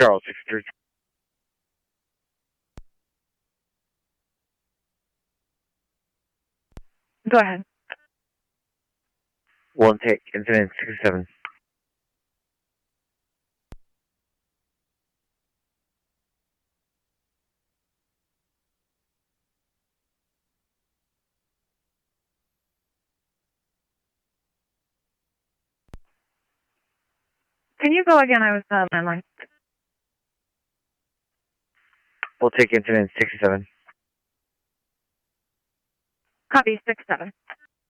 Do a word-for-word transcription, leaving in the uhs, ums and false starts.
Charles, six three. Go ahead. One take, incident sixty-seven. Can you go again? I was uh, landline. We'll take incident sixty-seven. Copy, six seven.